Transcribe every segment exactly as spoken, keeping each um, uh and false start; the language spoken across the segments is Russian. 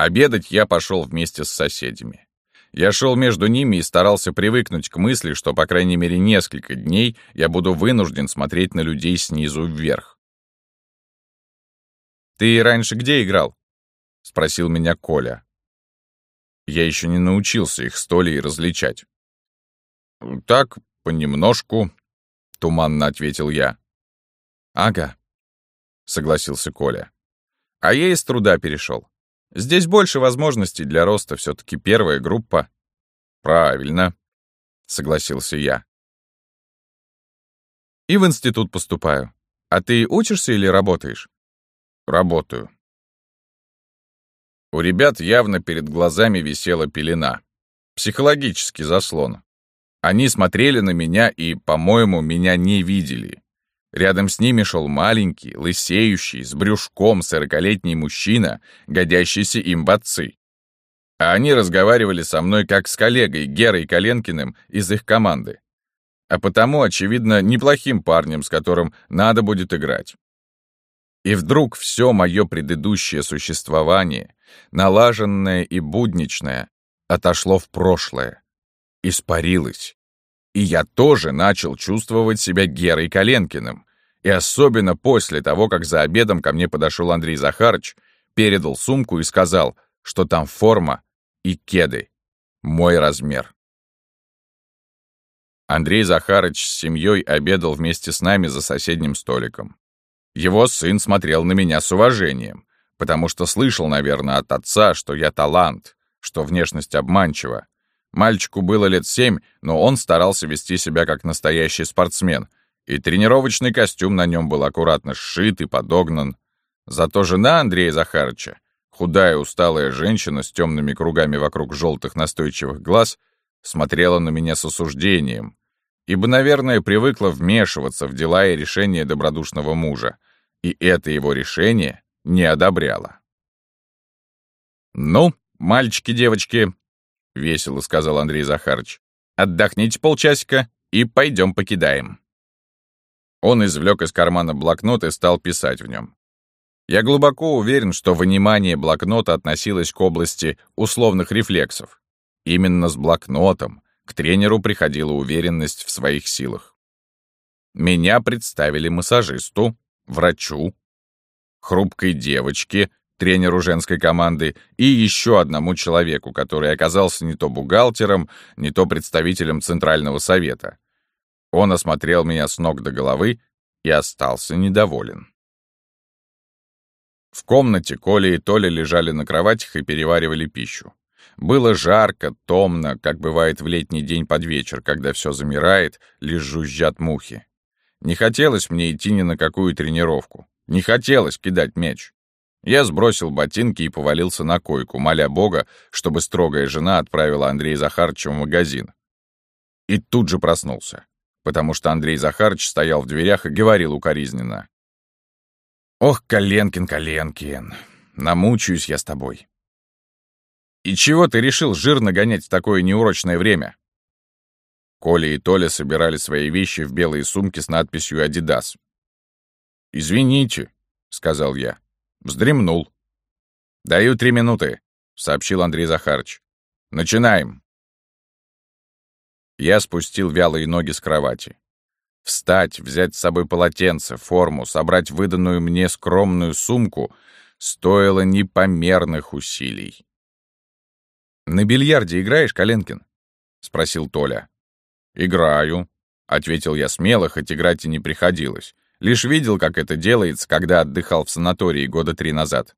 Обедать я пошел вместе с соседями. Я шел между ними и старался привыкнуть к мысли, что, по крайней мере, несколько дней я буду вынужден смотреть на людей снизу вверх. «Ты раньше где играл?» — спросил меня Коля. Я еще не научился их с Толей различать. «Так, понемножку», — туманно ответил я. «Ага», — согласился Коля. «А я из труда перешел. Здесь больше возможностей для роста, все-таки первая группа». «Правильно», — согласился я. «И в институт поступаю. А ты учишься или работаешь?» «Работаю». У ребят явно перед глазами висела пелена. Психологический заслон. Они смотрели на меня и, по-моему, меня не видели. Рядом с ними шел маленький, лысеющий, с брюшком сорокалетний мужчина, годящийся им в отцы. А они разговаривали со мной как с коллегой Герой Коленкиным из их команды. А потому, очевидно, неплохим парнем, с которым надо будет играть. И вдруг все мое предыдущее существование, налаженное и будничное, отошло в прошлое, испарилось. И я тоже начал чувствовать себя Герой Коленкиным. И особенно после того, как за обедом ко мне подошел Андрей Захарыч, передал сумку и сказал, что там форма и кеды. Мой размер. Андрей Захарыч с семьей обедал вместе с нами за соседним столиком. Его сын смотрел на меня с уважением, потому что слышал, наверное, от отца, что я талант, что внешность обманчива. Мальчику было лет семь, но он старался вести себя как настоящий спортсмен, и тренировочный костюм на нем был аккуратно сшит и подогнан. Зато жена Андрея Захарыча, худая усталая женщина с темными кругами вокруг желтых настойчивых глаз, смотрела на меня с осуждением, ибо, наверное, привыкла вмешиваться в дела и решения добродушного мужа, и это его решение не одобряла. «Ну, мальчики-девочки», — весело сказал Андрей Захарыч, «отдохните полчасика и пойдем покидаем». Он извлек из кармана блокнот и стал писать в нем. Я глубоко уверен, что вынимание блокнота относилось к области условных рефлексов. Именно с блокнотом к тренеру приходила уверенность в своих силах. Меня представили массажисту, врачу, хрупкой девочке, тренеру женской команды и еще одному человеку, который оказался не то бухгалтером, не то представителем Центрального совета. Он осмотрел меня с ног до головы и остался недоволен. В комнате Коля и Толя лежали на кроватях и переваривали пищу. Было жарко, томно, как бывает в летний день под вечер, когда все замирает, лишь жужжат мухи. Не хотелось мне идти ни на какую тренировку. Не хотелось кидать мяч. Я сбросил ботинки и повалился на койку, моля Бога, чтобы строгая жена отправила Андрея Захарыча в магазин. И тут же проснулся, потому что Андрей Захарыч стоял в дверях и говорил укоризненно: «Ох, Коленкин, Коленкин, намучаюсь я с тобой». «И чего ты решил жирно гонять в такое неурочное время?» Коля и Толя собирали свои вещи в белые сумки с надписью «Адидас». «Извините», — сказал я, — вздремнул. «Даю три минуты», — сообщил Андрей Захарыч. «Начинаем». Я спустил вялые ноги с кровати. Встать, взять с собой полотенце, форму, собрать выданную мне скромную сумку стоило непомерных усилий. «На бильярде играешь, Коленкин?» — спросил Толя. «Играю», — ответил я смело, хоть играть и не приходилось. Лишь видел, как это делается, когда отдыхал в санатории года три назад.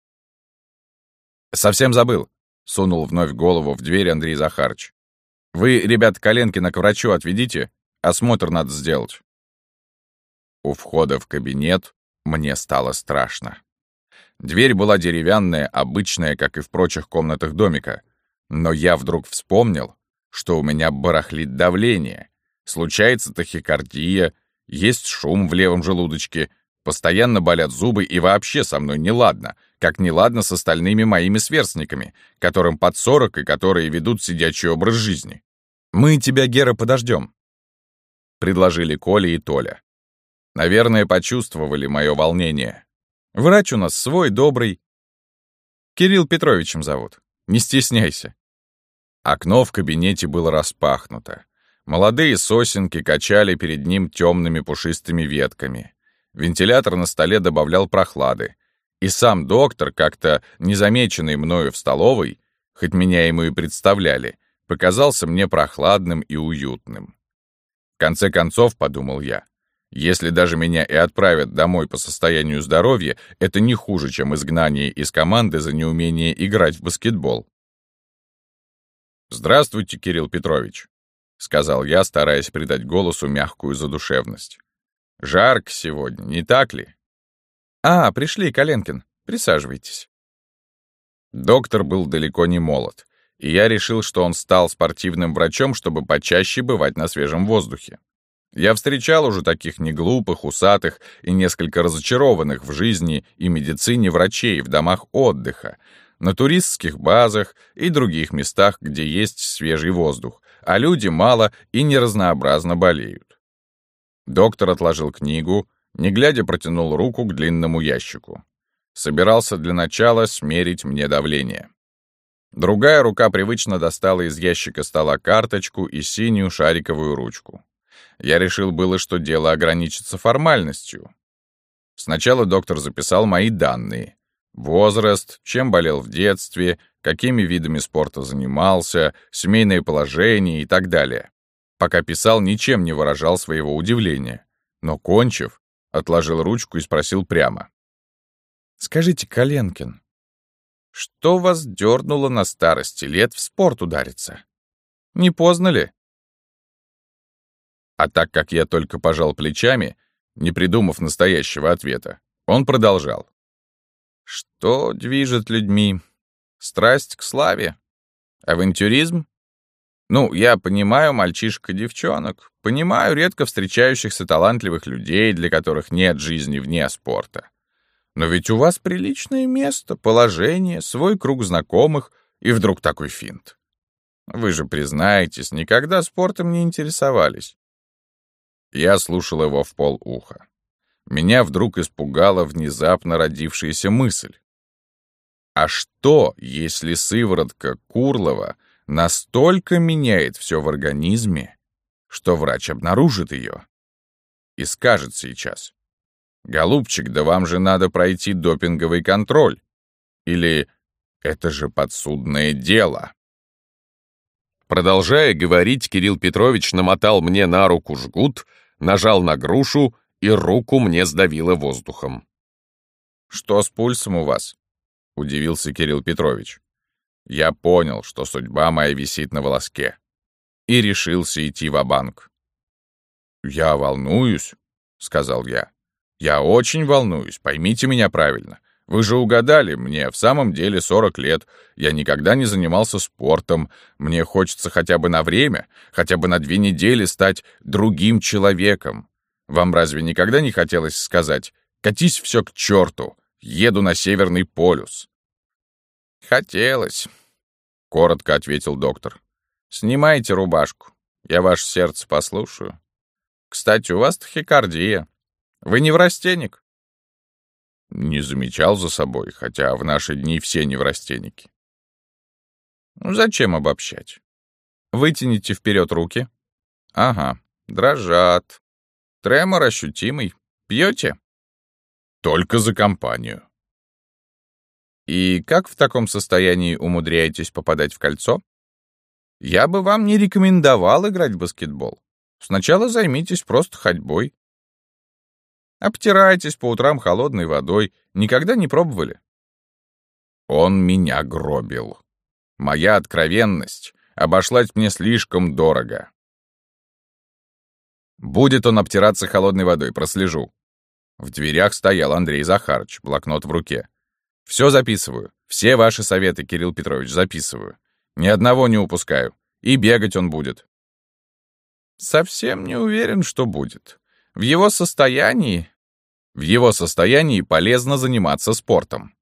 «Совсем забыл», — сунул вновь голову в дверь Андрей Захарыч. «Вы, ребята, Коленкина к врачу отведите, осмотр надо сделать». У входа в кабинет мне стало страшно. Дверь была деревянная, обычная, как и в прочих комнатах домика. Но я вдруг вспомнил, что у меня барахлит давление, случается тахикардия, есть шум в левом желудочке, постоянно болят зубы и вообще со мной неладно, как неладно с остальными моими сверстниками, которым под сорок и которые ведут сидячий образ жизни. «Мы тебя, Гера, подождем», — предложили Коля и Толя. Наверное, почувствовали мое волнение. Врач у нас свой, добрый. Кирилл Петровичем зовут. Не стесняйся». Окно в кабинете было распахнуто. Молодые сосенки качали перед ним темными пушистыми ветками. Вентилятор на столе добавлял прохлады. И сам доктор, как-то незамеченный мною в столовой, хоть меня ему и представляли, показался мне прохладным и уютным. В конце концов, подумал я, если даже меня и отправят домой по состоянию здоровья, это не хуже, чем изгнание из команды за неумение играть в баскетбол. «Здравствуйте, Кирилл Петрович», — сказал я, стараясь придать голосу мягкую задушевность. «Жарко сегодня, не так ли?» «А, пришли, Коленкин. Присаживайтесь». Доктор был далеко не молод, и я решил, что он стал спортивным врачом, чтобы почаще бывать на свежем воздухе. Я встречал уже таких неглупых, усатых и несколько разочарованных в жизни и медицине врачей в домах отдыха, на туристских базах и других местах, где есть свежий воздух, а люди мало и неразнообразно болеют. Доктор отложил книгу, не глядя протянул руку к длинному ящику. Собирался для начала смерить мне давление. Другая рука привычно достала из ящика стола карточку и синюю шариковую ручку. Я решил было, что дело ограничится формальностью. Сначала доктор записал мои данные. Возраст, чем болел в детстве, какими видами спорта занимался, семейное положение и так далее. Пока писал, ничем не выражал своего удивления. Но, кончив, отложил ручку и спросил прямо. «Скажите, Коленкин, что вас дернуло на старости лет в спорт удариться? Не поздно ли?» А так как я только пожал плечами, не придумав настоящего ответа, он продолжал. «Что движет людьми? Страсть к славе? Авантюризм? Ну, я понимаю мальчишек и девчонок, понимаю редко встречающихся талантливых людей, для которых нет жизни вне спорта. Но ведь у вас приличное место, положение, свой круг знакомых, и вдруг такой финт. Вы же признаетесь, никогда спортом не интересовались». Я слушал его вполуха. Меня вдруг испугала внезапно родившаяся мысль. А что, если сыворотка Курлова настолько меняет все в организме, что врач обнаружит ее и скажет сейчас: «Голубчик, да вам же надо пройти допинговый контроль». Или «Это же подсудное дело». Продолжая говорить, Кирилл Петрович намотал мне на руку жгут, нажал на грушу, и руку мне сдавило воздухом. «Что с пульсом у вас?» — удивился Кирилл Петрович. Я понял, что судьба моя висит на волоске, и решился идти ва-банк. «Я волнуюсь», — сказал я. «Я очень волнуюсь, поймите меня правильно. Вы же угадали, мне в самом деле сорок лет, я никогда не занимался спортом, мне хочется хотя бы на время, хотя бы на две недели стать другим человеком. Вам разве никогда не хотелось сказать: катись все к черту, еду на Северный полюс?» «Хотелось», — коротко ответил доктор. «Снимайте рубашку, я ваше сердце послушаю. Кстати, у вас тахикардия. Вы неврастенник?» Не замечал за собой, хотя в наши дни все неврастенники. Ну, зачем обобщать? Вытяните вперед руки. Ага, дрожат. Тремор ощутимый. Пьете? Только за компанию. И как в таком состоянии умудряетесь попадать в кольцо? Я бы вам не рекомендовал играть в баскетбол. Сначала займитесь просто ходьбой. Обтирайтесь по утрам холодной водой. Никогда не пробовали? Он меня гробил. Моя откровенность обошлась мне слишком дорого. Будет он обтираться холодной водой, прослежу. В дверях стоял Андрей Захарыч, блокнот в руке. Все записываю. Все ваши советы, Кирилл Петрович, записываю. Ни одного не упускаю. И бегать он будет. Совсем не уверен, что будет. В его состоянии... В его состоянии полезно заниматься спортом.